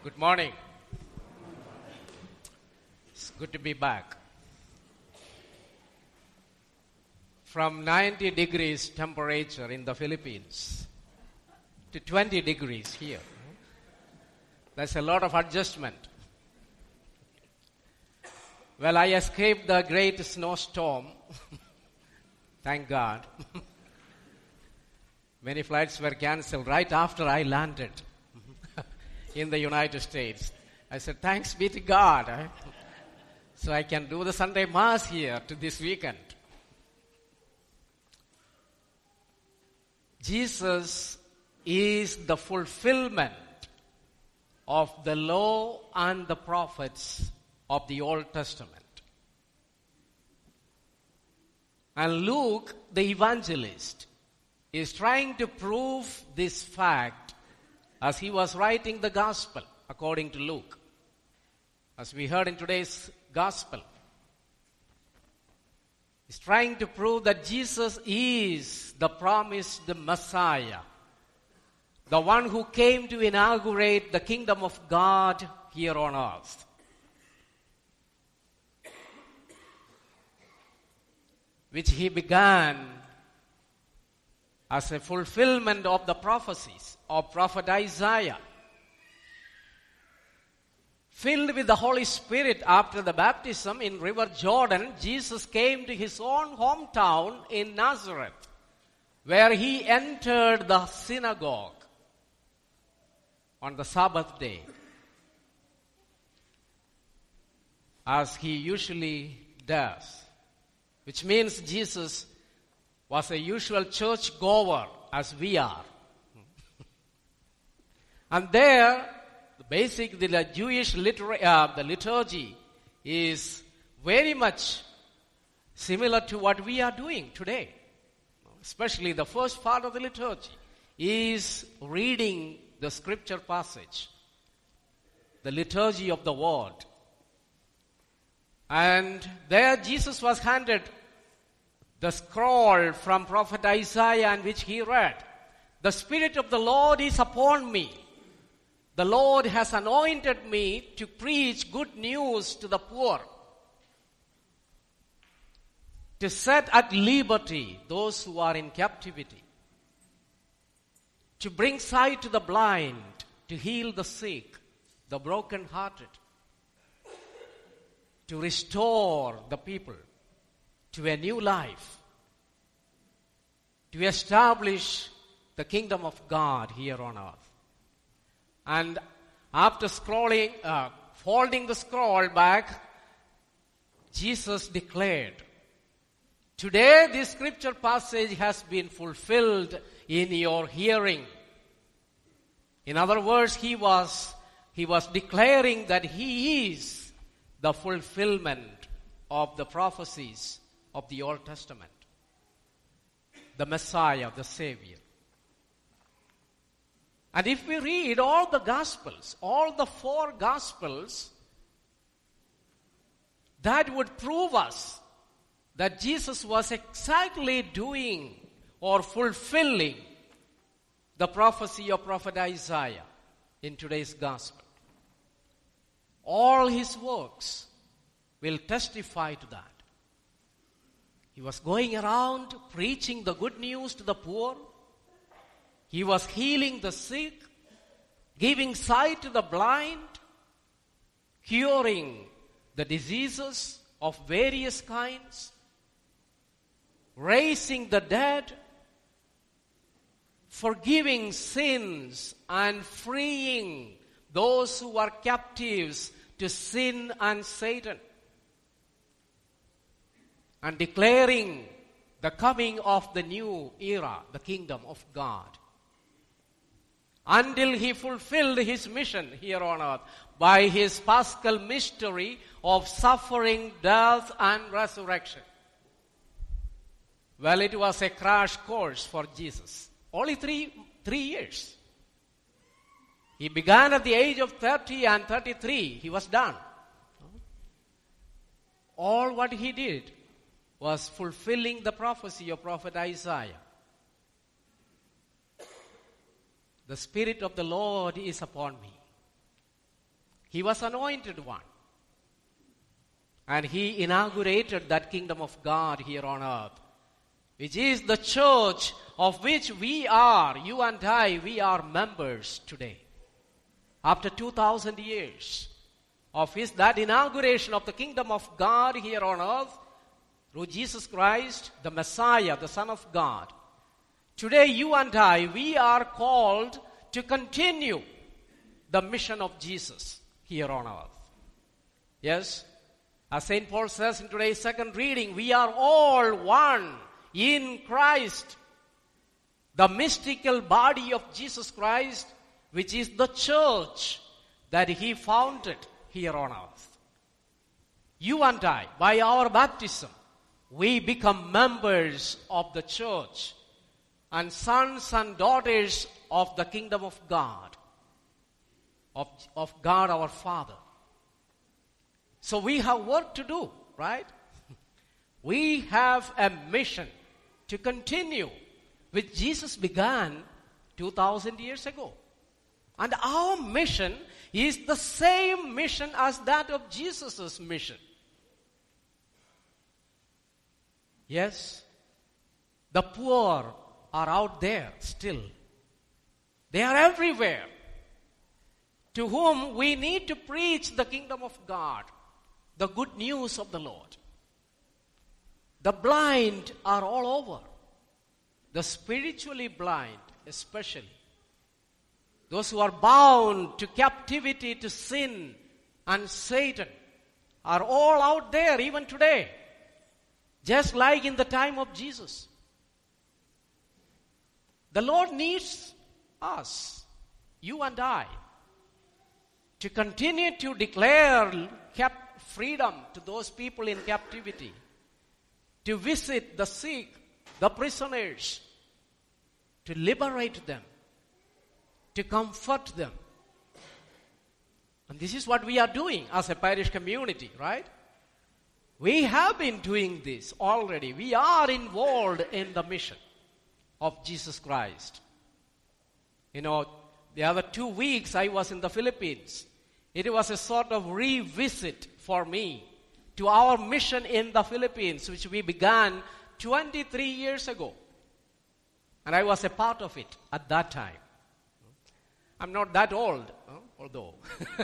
Good morning. It's good to be back. From 90 degrees temperature in the Philippines to 20 degrees here. That's a lot of adjustment. Well, I escaped the great snowstorm. Thank God. Many flights were cancelled right after I landed in the United States. I said, thanks be to God. So I can do the Sunday Mass here to this weekend. Jesus is the fulfillment of the law and the prophets of the Old Testament. And Luke, the evangelist, is trying to prove this fact as he was writing the gospel according to Luke. As we heard in today's gospel, he's trying to prove that Jesus is the promised Messiah, the one who came to inaugurate the kingdom of God here on earth. Which he began as a fulfillment of the prophecies of prophet Isaiah. Filled with the Holy Spirit after the baptism in River Jordan, Jesus came to his own hometown in Nazareth, where he entered the synagogue on the Sabbath day, as he usually does, which means Jesus was a usual church goer as we are. And there, the Jewish the liturgy is very much similar to what we are doing today. Especially the first part of the liturgy is reading the scripture passage, the liturgy of the word. And there Jesus was handed the scroll from prophet Isaiah in which he read, "The Spirit of the Lord is upon me. The Lord has anointed me to preach good news to the poor, to set at liberty those who are in captivity, to bring sight to the blind, to heal the sick, the brokenhearted, to restore the people to a new life, to establish the kingdom of God here on earth." And after folding the scroll back, Jesus declared, "Today this scripture passage has been fulfilled in your hearing." In other words, he was declaring that he is the fulfillment of the prophecies of the Old Testament, the Messiah, the Savior. And if we read all the Gospels, all the 4 Gospels, that would prove us that Jesus was exactly doing or fulfilling the prophecy of prophet Isaiah in today's Gospel. All his works will testify to that. He was going around preaching the good news to the poor. He was healing the sick, giving sight to the blind, curing the diseases of various kinds, raising the dead, forgiving sins and freeing those who are captives to sin and Satan, and declaring the coming of the new era, the kingdom of God, until he fulfilled his mission here on earth by his paschal mystery of suffering, death, and resurrection. Well, it was a crash course for Jesus. Only three years. He began at the age of 30 and 33. He was done. All what he did was fulfilling the prophecy of prophet Isaiah. The Spirit of the Lord is upon me. He was anointed one. And he inaugurated that kingdom of God here on earth, which is the church of which we are, you and I, we are members today. After 2,000 years of that inauguration of the kingdom of God here on earth, through Jesus Christ, the Messiah, the Son of God. Today, you and I, we are called to continue the mission of Jesus here on earth. Yes, as St. Paul says in today's second reading, we are all one in Christ, the mystical body of Jesus Christ, which is the church that he founded here on earth. You and I, by our baptism, we become members of the church and sons and daughters of the kingdom of God, of God our Father. So we have work to do, right? We have a mission to continue, which Jesus began 2,000 years ago. And our mission is the same mission as that of Jesus' mission. Yes, the poor are out there still. They are everywhere, to whom we need to preach the kingdom of God, the good news of the Lord. The blind are all over, the spiritually blind especially. Those who are bound to captivity to sin and Satan are all out there even today, just like in the time of Jesus. The Lord needs us, you and I, to continue to declare freedom to those people in captivity, to visit the sick, the prisoners, to liberate them, to comfort them. And this is what we are doing as a parish community, right? We have been doing this already. We are involved in the mission of Jesus Christ. You know, the other 2 weeks I was in the Philippines. It was a sort of revisit for me to our mission in the Philippines, which we began 23 years ago. And I was a part of it at that time. I'm not that old, although.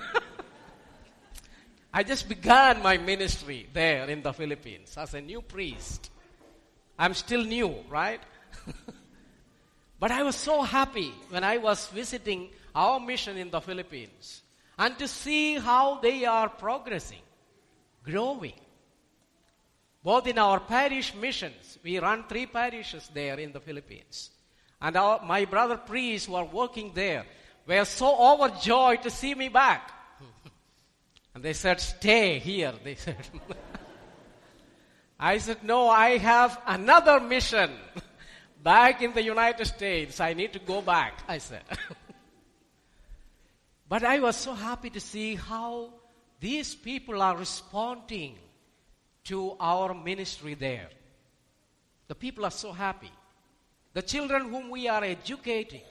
I just began my ministry there in the Philippines as a new priest. I'm still new, right? But I was so happy when I was visiting our mission in the Philippines and to see how they are progressing, growing. Both in our parish missions, we run 3 parishes there in the Philippines. And my brother priests who are working there were so overjoyed to see me back. And they said, stay here, they said. I said, no, I have another mission back in the United States. I need to go back, I said. But I was so happy to see how these people are responding to our ministry there. The people are so happy. The children whom we are educating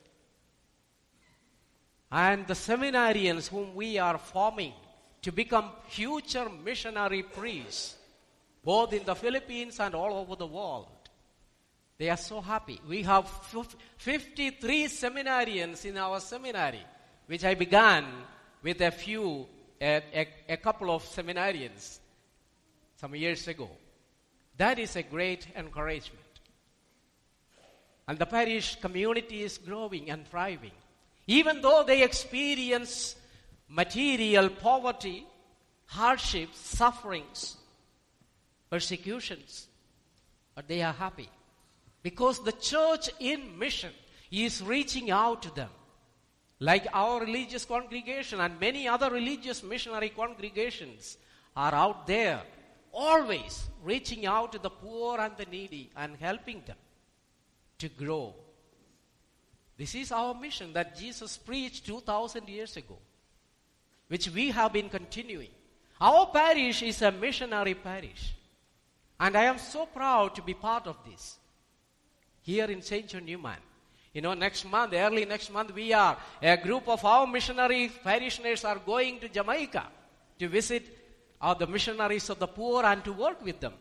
and the seminarians whom we are forming to become future missionary priests, both in the Philippines and all over the world. They are so happy. We have 53 seminarians in our seminary, which I began with a couple of seminarians some years ago. That is a great encouragement. And the parish community is growing and thriving. Even though they experience material poverty, hardships, sufferings, persecutions, but they are happy. Because the church in mission is reaching out to them. Like our religious congregation and many other religious missionary congregations are out there, always reaching out to the poor and the needy and helping them to grow. This is our mission that Jesus preached 2,000 years ago, which we have been continuing. Our parish is a missionary parish. And I am so proud to be part of this here in St. John Newman. Early next month, a group of our missionary parishioners are going to Jamaica to visit the missionaries of the poor and to work with them.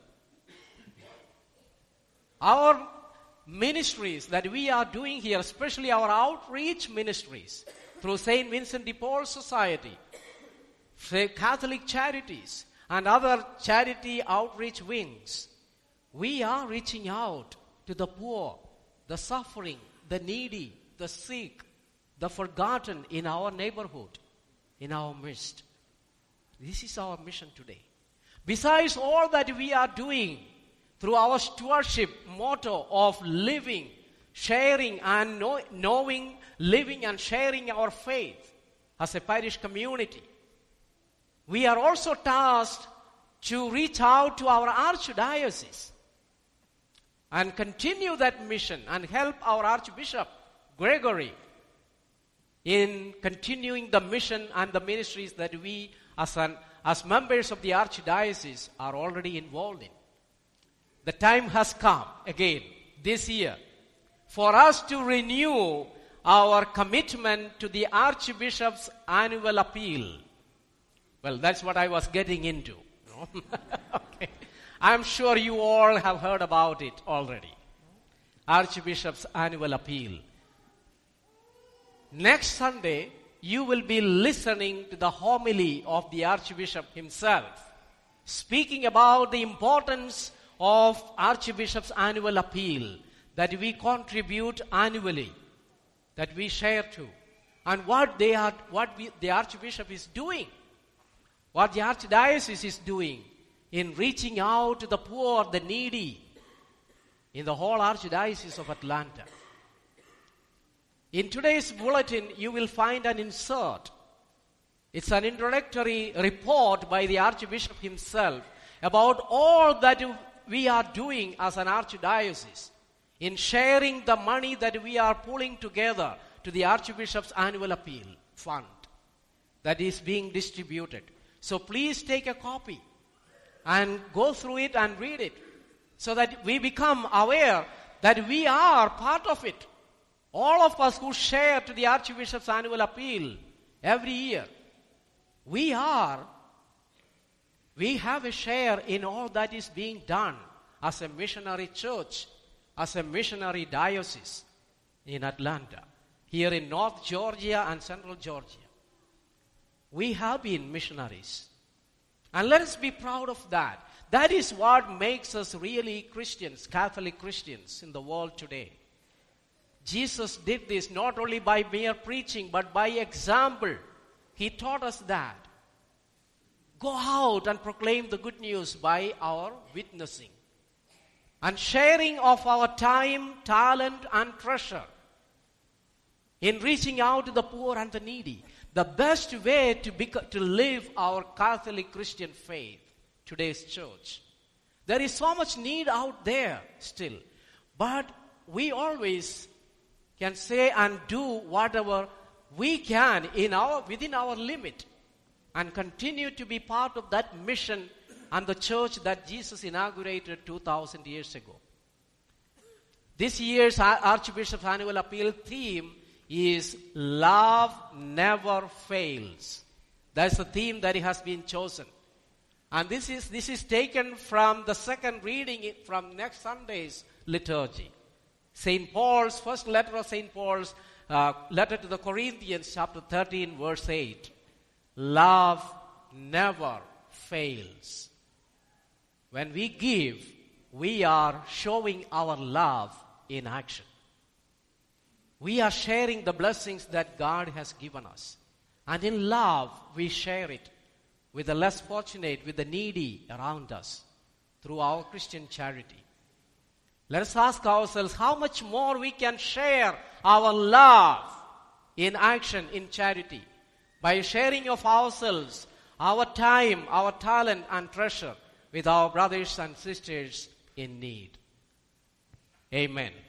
Our ministries that we are doing here, especially our outreach ministries through St. Vincent de Paul Society, Catholic Charities, and other charity outreach wings, we are reaching out to the poor, the suffering, the needy, the sick, the forgotten in our neighborhood, in our midst. This is our mission today. Besides all that we are doing through our stewardship motto of living, sharing and knowing, living and sharing our faith as a parish community, we are also tasked to reach out to our archdiocese and continue that mission and help our Archbishop Gregory in continuing the mission and the ministries that we as members of the archdiocese are already involved in. The time has come again this year for us to renew our commitment to the Archbishop's annual appeal. Well, that's what I was getting into. Okay. I'm sure you all have heard about it already. Archbishop's annual appeal. Next Sunday, you will be listening to the homily of the Archbishop himself, speaking about the importance of Archbishop's annual appeal that we contribute annually, that we share to, and what the Archbishop is doing, what the Archdiocese is doing in reaching out to the poor, the needy, in the whole Archdiocese of Atlanta. In today's bulletin, you will find an insert. It's an introductory report by the Archbishop himself about all that we are doing as an archdiocese in sharing the money that we are pulling together to the Archbishop's annual appeal fund that is being distributed. So please take a copy and go through it and read it so that we become aware that we are part of it. All of us who share to the Archbishop's annual appeal every year, we have a share in all that is being done as a missionary church, as a missionary diocese in Atlanta, here in North Georgia and Central Georgia. We have been missionaries. And let us be proud of that. That is what makes us really Christians, Catholic Christians in the world today. Jesus did this not only by mere preaching, but by example. He taught us that. Go out and proclaim the good news by our witnessing and sharing of our time, talent, and treasure in reaching out to the poor and the needy. The best way to live our Catholic Christian faith, today's church. There is so much need out there still, but we always can say and do whatever we can within our limit and continue to be part of that mission and the church that Jesus inaugurated 2,000 years ago. This year's Archbishop's annual appeal theme is Love Never Fails. That's the theme that has been chosen. And this is taken from the second reading from next Sunday's liturgy. St. Paul's, first letter of St. Paul's, letter to the Corinthians, chapter 13, verse 8. Love never fails. When we give, we are showing our love in action. We are sharing the blessings that God has given us. And in love, we share it with the less fortunate, with the needy around us through our Christian charity. Let us ask ourselves how much more we can share our love in action, in charity, by sharing of ourselves, our time, our talent and treasure with our brothers and sisters in need. Amen.